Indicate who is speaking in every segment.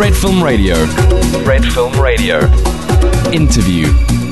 Speaker 1: Red Film Radio. Red Film Radio. Interview.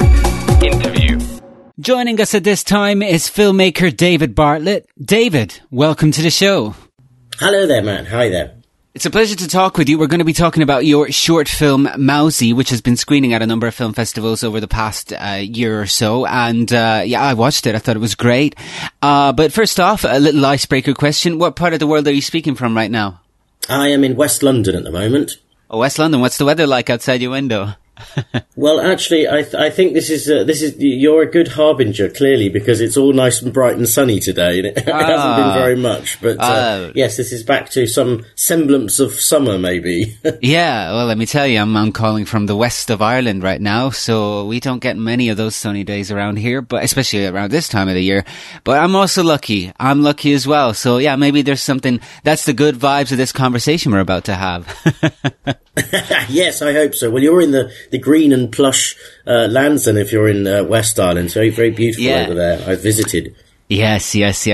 Speaker 2: Joining us at this time is filmmaker David Bartlett. David, welcome to the show.
Speaker 3: Hello there, Matt. Hi there.
Speaker 2: It's a pleasure to talk with you. We're going to be talking about your short film, Mousy, which has been screening at a number of film festivals over the past year or so. And I watched it. I thought it was great. But first off, a little icebreaker question. What part of the world are you speaking from right now?
Speaker 3: I am in West London at the moment.
Speaker 2: Oh, West London. What's the weather like outside your window?
Speaker 3: Well, actually, I think this is you're a good harbinger, clearly, because it's all nice and bright and sunny today. And it hasn't been very much, but yes, this is back to some semblance of summer, maybe.
Speaker 2: Yeah, well, let me tell you, I'm calling from the west of Ireland right now, so we don't get many of those sunny days around here, but especially around this time of the year. But I'm also lucky. I'm lucky as well. So yeah, maybe there's something. That's the good vibes of this conversation we're about to have.
Speaker 3: Yes, I hope so. Well, you're in the green and plush lands then if you're in West Ireland. Very, very beautiful over there. I've visited.
Speaker 2: Yes.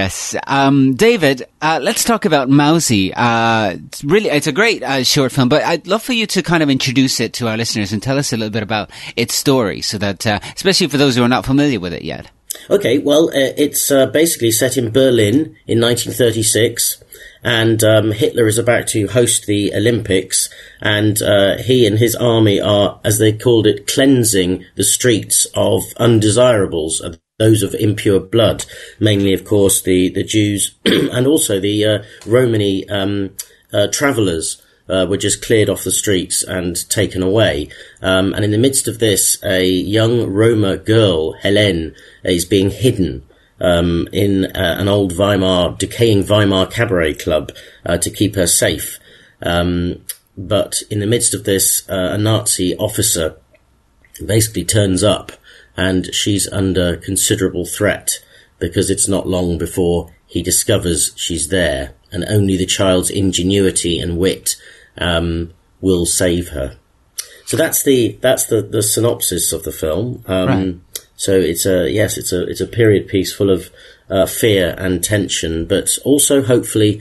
Speaker 2: David, let's talk about Mousy. It's a great short film, but I'd love for you to kind of introduce it to our listeners and tell us a little bit about its story so that, especially for those who are not familiar with it yet.
Speaker 3: Okay, well, it's basically set in Berlin in 1936. And Hitler is about to host the Olympics, and he and his army are, as they called it, cleansing the streets of undesirables, those of impure blood, mainly, of course, the Jews and also the Romani travellers were just cleared off the streets and taken away. And in the midst of this, a young Roma girl, Helene, is being hidden in an old decaying Weimar cabaret club to keep her safe. But in the midst of this, a Nazi officer basically turns up, and she's under considerable threat because it's not long before he discovers she's there, and only the child's ingenuity and wit will save her. So that's the synopsis of the film.
Speaker 2: Right.
Speaker 3: So it's a period piece full of fear and tension, but also hopefully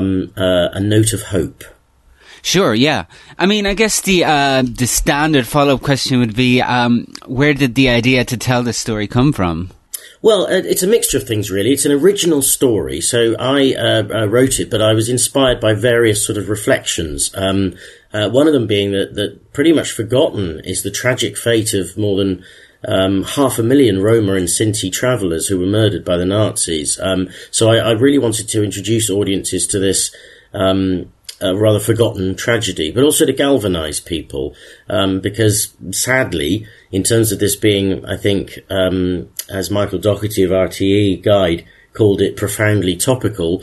Speaker 3: a note of hope.
Speaker 2: Sure, yeah. I mean, I guess the standard follow-up question would be, where did the idea to tell this story come from?
Speaker 3: Well, it's a mixture of things, really. It's an original story, so I wrote it, but I was inspired by various sort of reflections. One of them being that pretty much forgotten is the tragic fate of more than 500,000 Roma and Sinti travellers who were murdered by the Nazis. So I really wanted to introduce audiences to this rather forgotten tragedy, but also to galvanise people, because sadly, in terms of this being, I think, as Michael Doherty of RTE Guide called it, profoundly topical,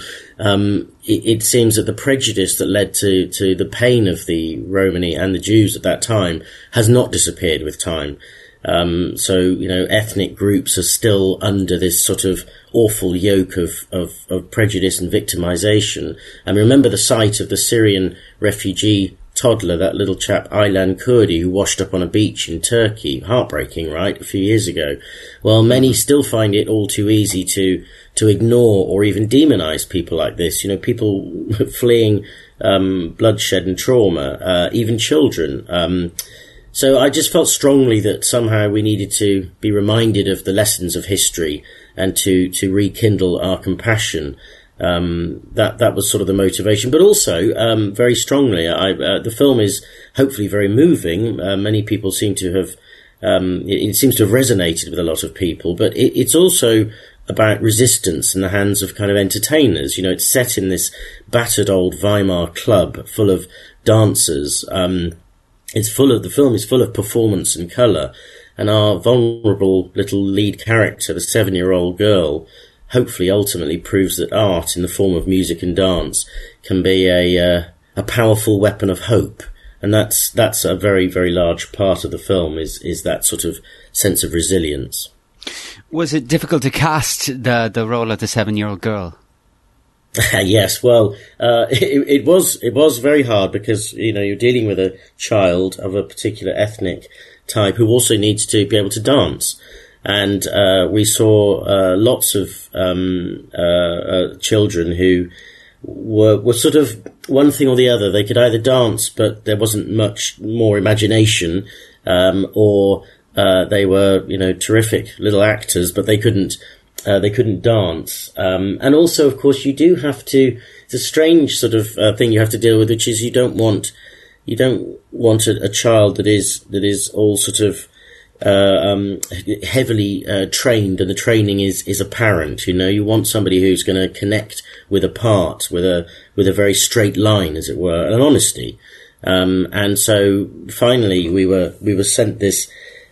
Speaker 3: it seems that the prejudice that led to the pain of the Romani and the Jews at that time has not disappeared with time. So, ethnic groups are still under this sort of awful yoke of prejudice and victimization. And remember the sight of the Syrian refugee toddler, that little chap Aylan Kurdi, who washed up on a beach in Turkey. Heartbreaking, right? A few years ago. Well, many still find it all too easy to ignore or even demonize people like this. People fleeing bloodshed and trauma, even children. So I just felt strongly that somehow we needed to be reminded of the lessons of history and to rekindle our compassion. That was sort of the motivation, but also very strongly, the film is hopefully very moving. Many people seem to have it seems to have resonated with a lot of people, but it's also about resistance in the hands of kind of entertainers. It's set in this battered old Weimar club full of dancers. The film is full of performance and colour, and our vulnerable little lead character, the 7-year-old girl, hopefully ultimately proves that art in the form of music and dance can be a powerful weapon of hope. And that's a very, very large part of the film is that sort of sense of resilience.
Speaker 2: Was it difficult to cast the role of the 7-year-old girl?
Speaker 3: Yes, well, it was very hard because, you're dealing with a child of a particular ethnic type who also needs to be able to dance. And we saw lots of children who were sort of one thing or the other. They could either dance, but there wasn't much more imagination, or they were, terrific little actors, but they couldn't dance. And also, of course, you do have to. It's a strange sort of thing you have to deal with, which is you don't want a child that is all sort of heavily trained, and the training is apparent. You want somebody who's going to connect with a part, with a very straight line, as it were, and honesty. And so finally, we were sent this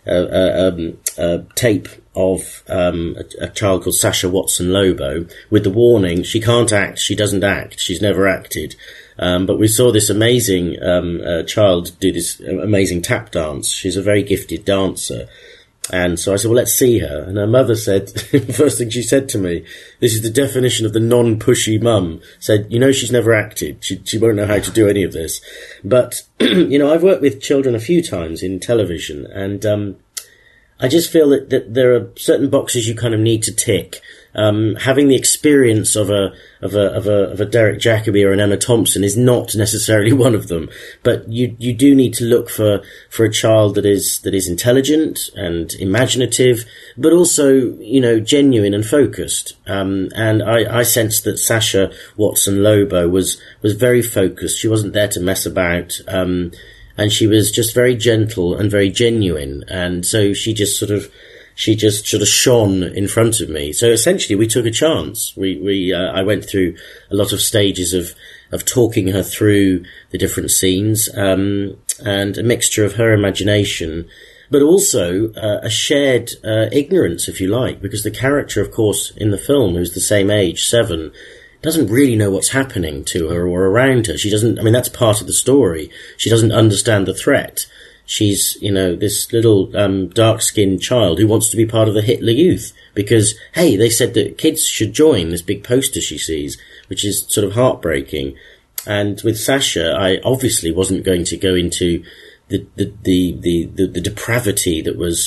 Speaker 3: tape of a child called Sasha Watson-Lobo with the warning: she can't act, she doesn't act, she's never acted. But we saw this amazing child do this amazing tap dance. She's a very gifted dancer. And so I said, well, let's see her. And her mother said, the first thing she said to me, this is the definition of the non-pushy mum, said, she's never acted. She won't know how to do any of this. But, I've worked with children a few times in television, and I just feel that there are certain boxes you kind of need to tick. Having the experience of a Derek Jacobi or an Emma Thompson is not necessarily one of them, but you do need to look for a child that is intelligent and imaginative, but also, genuine and focused. And I sensed that Sasha Watson-Lobo was very focused. She wasn't there to mess about, and she was just very gentle and very genuine. And so she just sort of shone in front of me. So essentially we took a chance. I went through a lot of stages of talking her through the different scenes, and a mixture of her imagination, but also a shared ignorance, if you like, because the character, of course, in the film, who's the same age, 7, doesn't really know what's happening to her or around her. She doesn't, that's part of the story. She doesn't understand the threat. She's, this little dark-skinned child who wants to be part of the Hitler Youth because, hey, they said that kids should join, this big poster she sees, which is sort of heartbreaking. And with Sasha, I obviously wasn't going to go into the depravity that was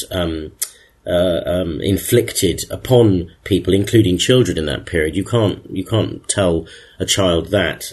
Speaker 3: inflicted upon people, including children, in that period. You can't tell a child that.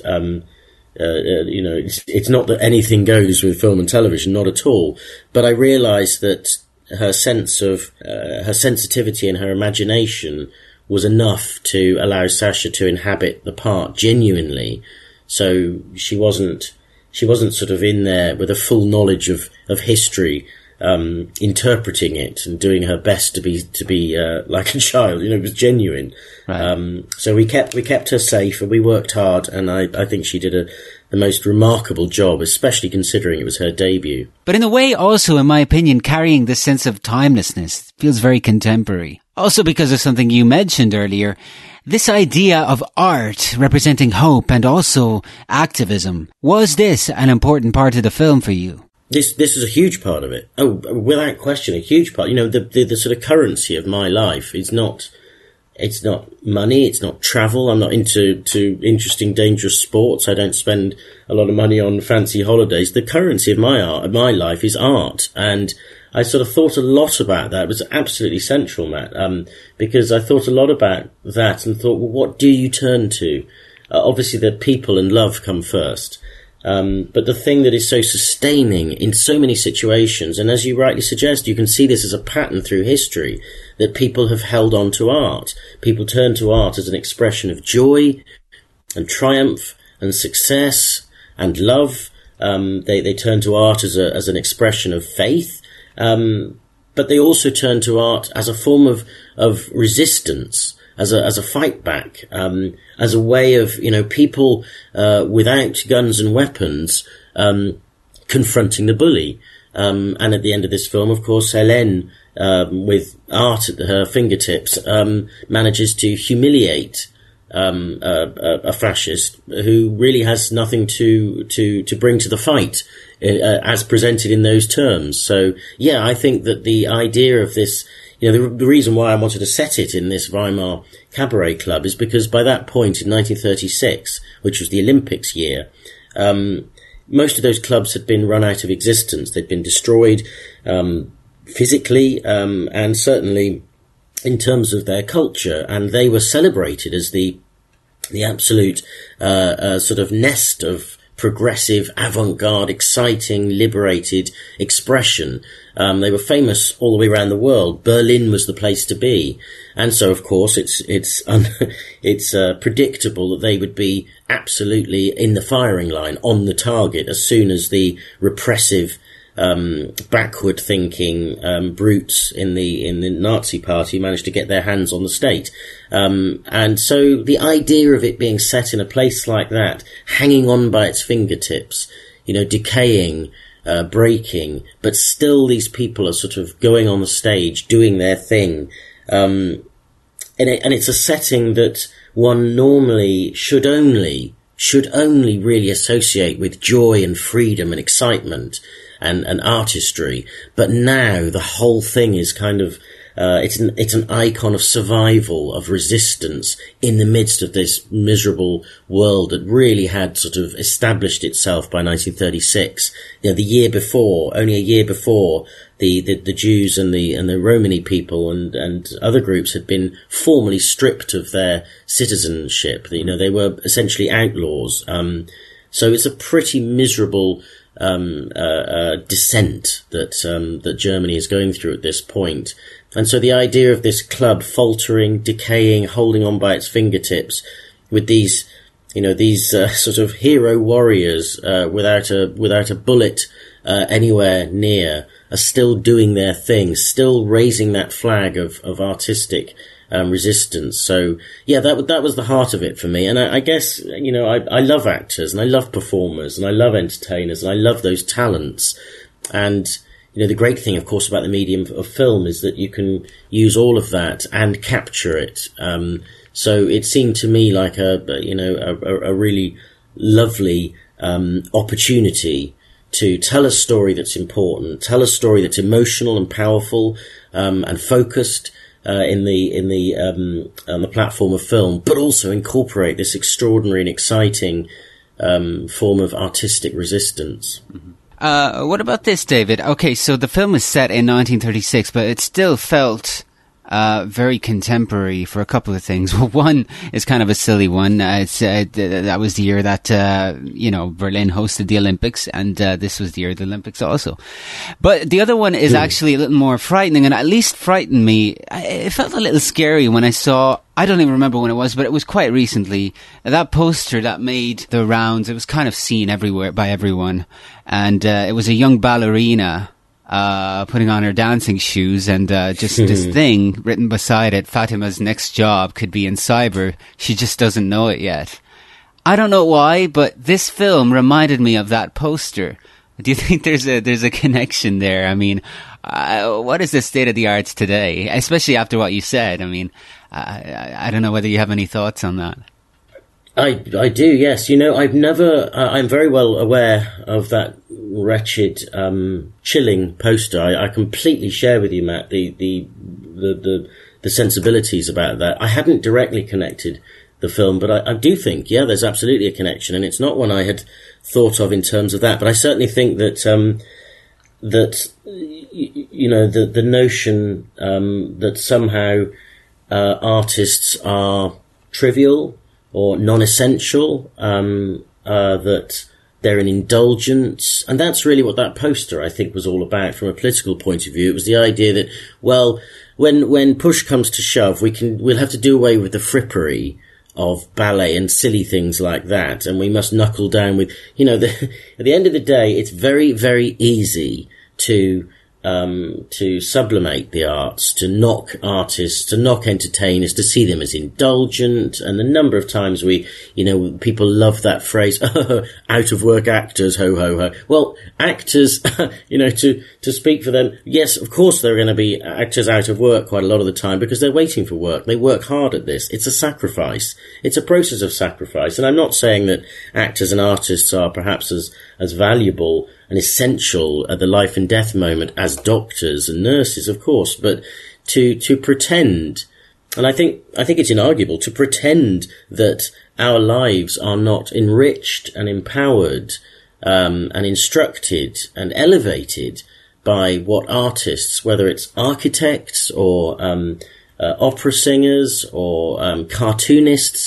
Speaker 3: It's not that anything goes with film and television, not at all. But I realised that her sense of her sensitivity and her imagination was enough to allow Sasha to inhabit the part genuinely. So she wasn't sort of in there with a full knowledge of history, interpreting it and doing her best to be like a child. It was genuine. Right. So we kept her safe, and we worked hard, and I think she did the most remarkable job, especially considering it was her debut.
Speaker 2: But in a way, also, in my opinion, carrying this sense of timelessness feels very contemporary. Also because of something you mentioned earlier, this idea of art representing hope and also activism. Was this an important part of the film for you?
Speaker 3: This is a huge part of it. Oh, without question, a huge part. The sort of currency of my life is not. It's not money. It's not travel. I'm not into interesting, dangerous sports. I don't spend a lot of money on fancy holidays. The currency of my life is art, and I sort of thought a lot about that. It was absolutely central, Matt, because I thought a lot about that and thought, well, what do you turn to? Obviously, the people and love come first. But the thing that is so sustaining in so many situations, and as you rightly suggest, you can see this as a pattern through history, that people have held on to art. People turn to art as an expression of joy and triumph and success and love. They turn to art as an expression of faith. But they also turn to art as a form of resistance, as a fight back, as a way of, people, without guns and weapons, confronting the bully. And at the end of this film, of course, Hélène, with art at her fingertips, manages to humiliate, a fascist who really has nothing to bring to the fight, as presented in those terms. So, yeah, I think that the idea of this, the reason why I wanted to set it in this Weimar Cabaret Club is because by that point in 1936, which was the Olympics year, most of those clubs had been run out of existence. They'd been destroyed, physically, and certainly in terms of their culture, and they were celebrated as the the absolute sort of nest of progressive, avant-garde, exciting, liberated expression. They were famous all the way around the world. Berlin was the place to be. And so, of course, it's predictable that they would be absolutely in the firing line, on the target, as soon as the repressive, backward thinking, brutes in the Nazi party managed to get their hands on the state. And so the idea of it being set in a place like that, hanging on by its fingertips, decaying, breaking, but still these people are sort of going on the stage, doing their thing. And it's a setting that one normally should only really associate with joy and freedom and excitement and artistry. But now the whole thing is kind of, it's an icon of survival, of resistance in the midst of this miserable world that really had sort of established itself by 1936. Only a year before, the Jews and the Romani people and other groups had been formally stripped of their citizenship. They were essentially outlaws. So it's a pretty miserable descent that Germany is going through at this point. And so the idea of this club faltering, decaying, holding on by its fingertips with these sort of hero warriors without a bullet anywhere near, are still doing their thing, still raising that flag of artistic resistance. So yeah, that was the heart of it for me. And I guess, I love actors and I love performers and I love entertainers and I love those talents. And, the great thing, of course, about the medium of film is that you can use all of that and capture it. So it seemed to me like a really lovely opportunity to tell a story that's important, tell a story that's emotional and powerful and focused on the platform of film, but also incorporate this extraordinary and exciting form of artistic resistance.
Speaker 2: Mm-hmm. What about this, David? Okay, so the film is set in 1936, but it still felt very contemporary for a couple of things. Well, one is kind of a silly one. That was the year that Berlin hosted the Olympics, and this was the year of the Olympics also. But the other one is actually a little more frightening, and at least frightened me. It felt a little scary when I saw, I don't even remember when it was, but it was quite recently, that poster that made the rounds. It was kind of seen everywhere by everyone, and it was a young ballerina putting on her dancing shoes, and just this thing written beside it: Fatima's next job could be in cyber. She just doesn't know it yet. I don't know why, but this film reminded me of that poster. Do you think there's a connection there? I mean, what is the state of the arts today, especially after what you said? I mean, I don't know whether you have any thoughts on that.
Speaker 3: I do, yes. I'm very well aware of that wretched, chilling poster. I completely share with you, Matt, the sensibilities about that. I hadn't directly connected the film, but I do think, yeah, there's absolutely a connection, and it's not one I had thought of in terms of that, but I certainly think that, the notion, that somehow, artists are trivial, or non-essential, that they're an indulgence. And that's really what that poster, I think, was all about from a political point of view. It was the idea that, well, when push comes to shove, we'll have to do away with the frippery of ballet and silly things like that, and we must knuckle down with, at the end of the day, it's very, very easy to sublimate the arts, to knock artists, to knock entertainers, to see them as indulgent. And the number of times people love that phrase, out of work actors, ho, ho, ho. Well, actors, to speak for them, yes, of course there are going to be actors out of work quite a lot of the time because they're waiting for work. They work hard at this. It's a sacrifice. It's a process of sacrifice. And I'm not saying that actors and artists are perhaps as valuable and essential at the life and death moment as doctors and nurses, of course, but to pretend, and I think it's inarguable, to pretend that our lives are not enriched and empowered, and instructed and elevated by what artists, whether it's architects or opera singers or cartoonists,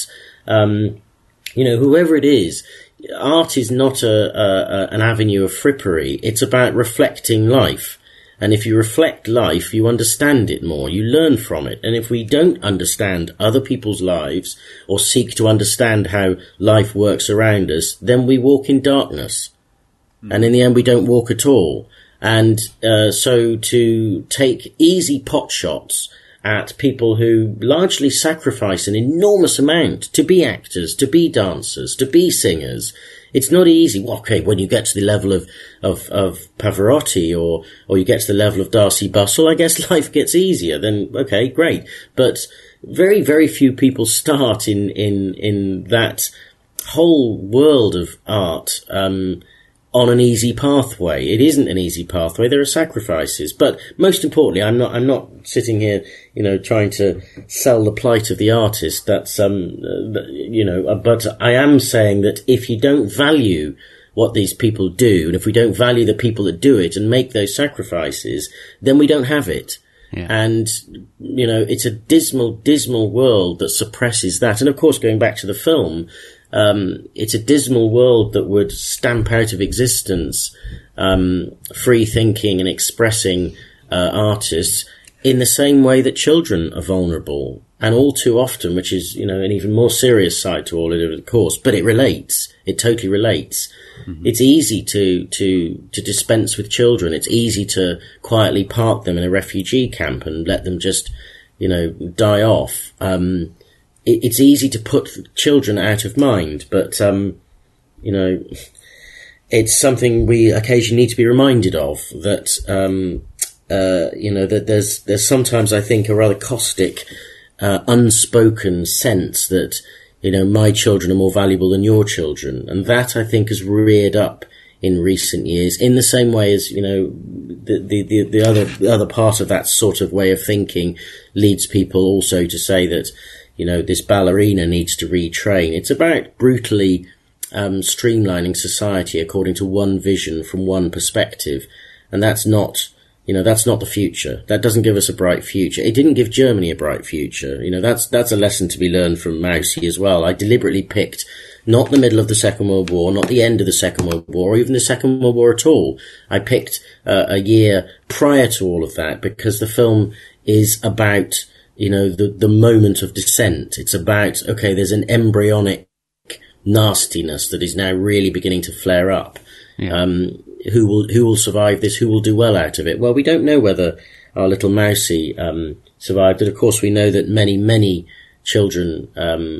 Speaker 3: Whoever it is, art is not an avenue of frippery. It's about reflecting life. And if you reflect life, you understand it more, you learn from it. And if we don't understand other people's lives or seek to understand how life works around us, then we walk in darkness. And in the end, we don't walk at all. And so to take easy pot shots at people who largely sacrifice an enormous amount to be actors, to be dancers, to be singers, it's not easy. Well, okay, when you get to the level of Pavarotti or you get to the level of Darcy Bussell, I guess life gets easier. Then, okay, great. But very, very few people start in that whole world of art, on an easy pathway. It isn't an easy pathway. There are sacrifices. But most importantly, I'm not sitting here, trying to sell the plight of the artist. That's, but I am saying that if you don't value what these people do, and if we don't value the people that do it and make those sacrifices, then we don't have it. Yeah. And, it's a dismal, dismal world that suppresses that. And of course, going back to the film, it's a dismal world that would stamp out of existence free thinking and expressing artists in the same way that children are vulnerable, and all too often, which is an even more serious side to all of it, of course. But it relates. It totally relates. Mm-hmm. It's easy to dispense with children. It's easy to quietly park them in a refugee camp and let them just die off. It's easy to put children out of mind, but, it's something we occasionally need to be reminded of, that, that there's sometimes, I think, a rather caustic, unspoken sense that, my children are more valuable than your children. And that, I think, has reared up in recent years in the same way as, the other part of that sort of way of thinking leads people also to say that, this ballerina needs to retrain. It's about brutally streamlining society according to one vision from one perspective. And that's not the future. That doesn't give us a bright future. It didn't give Germany a bright future. That's a lesson to be learned from Mousy as well. I deliberately picked not the middle of the Second World War, not the end of the Second World War, or even the Second World War at all. I picked a year prior to all of that because the film is about the moment of descent. It's about, okay, there's an embryonic nastiness that is now really beginning to flare up. Yeah. Who will survive this? Who will do well out of it? Well, we don't know whether our little Mousy, survived it. Of course, we know that many children,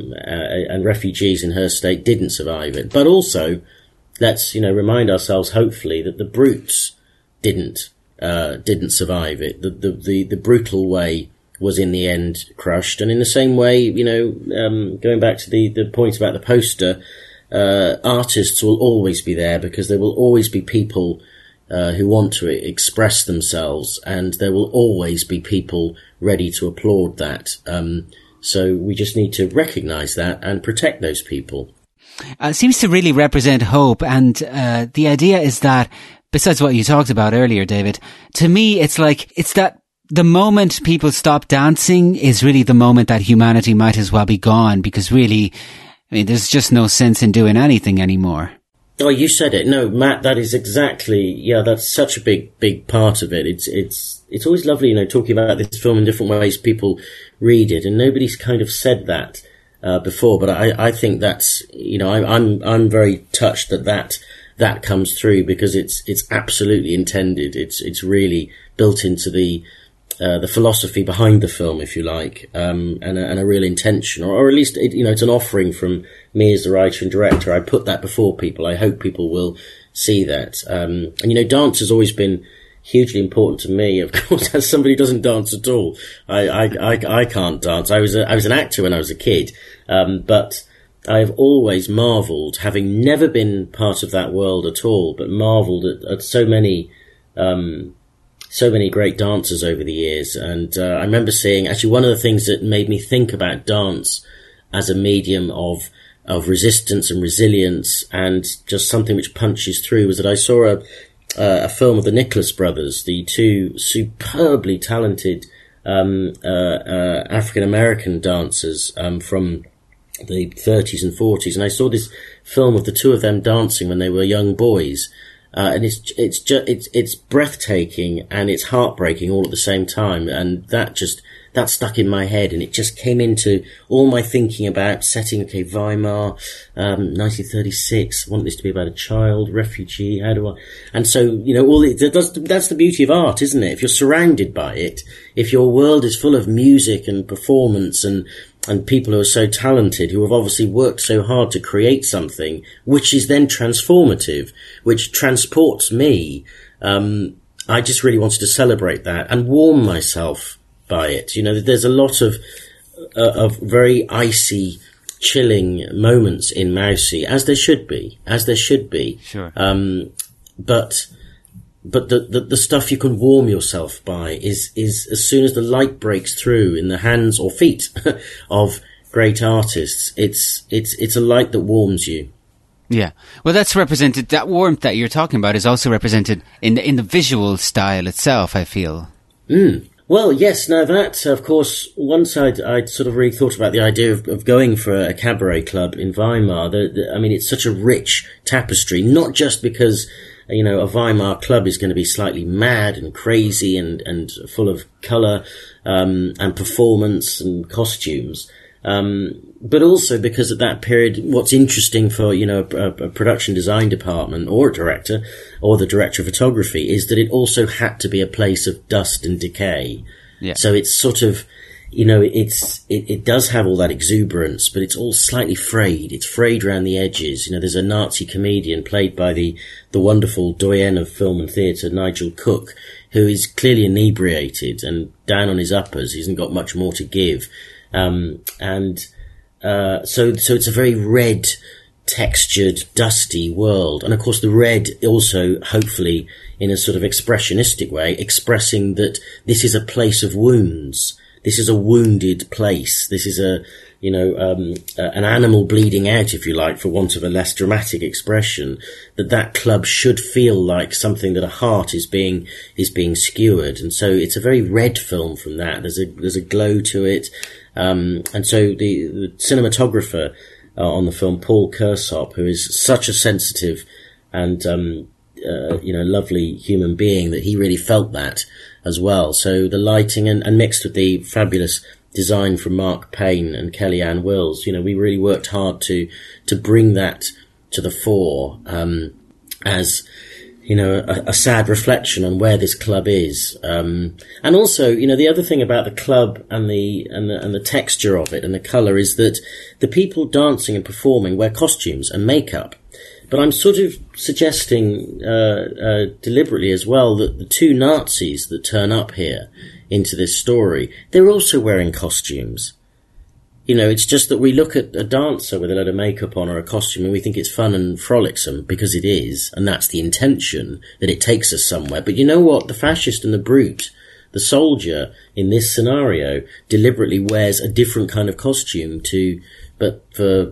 Speaker 3: and refugees in her state didn't survive it. But also, let's, remind ourselves, hopefully, that the brutes didn't survive it. The brutal way was in the end crushed. And in the same way, going back to the point about the poster, artists will always be there because there will always be people who want to express themselves, and there will always be people ready to applaud that. So we just need to recognise that and protect those people.
Speaker 2: It seems to really represent hope, and the idea is that, besides what you talked about earlier, David, to me it's that the moment people stop dancing is really the moment that humanity might as well be gone, because really, there's just no sense in doing anything anymore.
Speaker 3: Oh, you said it. No, Matt, that is exactly, that's such a big part of it. It's always lovely, talking about this film in different ways people read it, and nobody's kind of said that, before, but I think that's, I'm very touched that comes through, because it's absolutely intended. It's really built into the philosophy behind the film, if you like, and a real intention, or at least, it's an offering from me as the writer and director. I put that before people. I hope people will see that. And dance has always been hugely important to me. Of course, as somebody who doesn't dance at all, I can't dance. I was an actor when I was a kid, but I've always marvelled, having never been part of that world at all, but marvelled at so many great dancers over the years. And I remember seeing, actually, one of the things that made me think about dance as a medium of resistance and resilience, and just something which punches through, was that I saw a film of the Nicholas brothers, the two superbly talented African American dancers from the 30s and 40s, and I saw this film of the two of them dancing when they were young boys, and it's breathtaking and it's heartbreaking all at the same time, and that stuck in my head, and it just came into all my thinking about setting. Okay, Weimar, 1936. I want this to be about a child refugee. How do I? And so that's the beauty of art, isn't it? If you're surrounded by it, if your world is full of music and performance and people who are so talented, who have obviously worked so hard to create something, which is then transformative, which transports me. I just really wanted to celebrate that and warm myself by it. There's a lot of very icy, chilling moments in Mousy, as there should be.
Speaker 2: Sure.
Speaker 3: But the stuff you can warm yourself by is as soon as the light breaks through in the hands or feet of great artists, it's a light that warms you.
Speaker 2: Yeah. Well, that's represented, that warmth that you're talking about is also represented in the visual style itself, I feel.
Speaker 3: Well, yes. Now that, of course, once I'd sort of really thought about the idea of going for a cabaret club in Weimar. It's such a rich tapestry, not just because a Weimar club is going to be slightly mad and crazy and full of colour, and performance and costumes. But also because at that period, what's interesting for, a production design department or a director or the director of photography is that it also had to be a place of dust and decay.
Speaker 2: Yeah.
Speaker 3: So it's sort of, it does have all that exuberance, but it's all slightly frayed. It's frayed around the edges. There's a Nazi comedian played by the wonderful doyen of film and theatre, Nigel Cook, who is clearly inebriated and down on his uppers. He hasn't got much more to give. So it's a very red, textured, dusty world. And of course the red also, hopefully, in a sort of expressionistic way, expressing that this is a place of wounds. This is a wounded place. This is an animal bleeding out, if you like, for want of a less dramatic expression, that club should feel like something that a heart is being skewered. And so it's a very red film from that. There's a glow to it. And so the cinematographer on the film, Paul Kersop, who is such a sensitive and lovely human being, that he really felt that as well. So the lighting and mixed with the fabulous design from Mark Payne and Kellyanne Wills, we really worked hard to bring that to the fore, as a sad reflection on where this club is. And also, the other thing about the club and the texture of it and the colour is that the people dancing and performing wear costumes and makeup. But I'm sort of suggesting, deliberately as well, that the two Nazis that turn up here into this story, they're also wearing costumes. It's just that we look at a dancer with a load of makeup on or a costume and we think it's fun and frolicsome, because it is, and that's the intention, that it takes us somewhere. But you know what? The fascist and the brute, the soldier in this scenario, deliberately wears a different kind of costume but for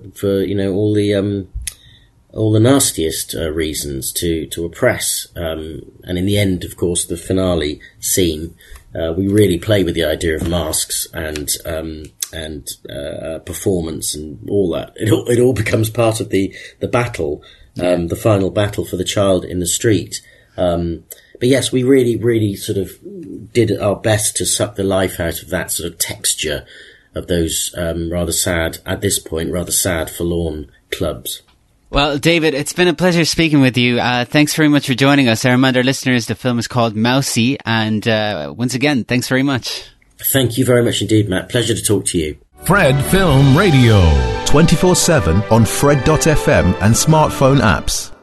Speaker 3: all the nastiest reasons to oppress. And in the end, of course, the finale scene, we really play with the idea of masks and performance and all that. It all becomes part of the battle, the final battle for the child in the street. But yes, we really, really sort of did our best to suck the life out of that sort of texture of those rather sad, forlorn clubs.
Speaker 2: Well, David, it's been a pleasure speaking with you. Thanks very much for joining us. I remind our listeners the film is called Mousy, and once again, thanks very much.
Speaker 3: Thank you very much indeed, Matt. Pleasure to talk to you.
Speaker 4: Fred Film Radio.
Speaker 5: 24/7 on Fred.fm and smartphone apps.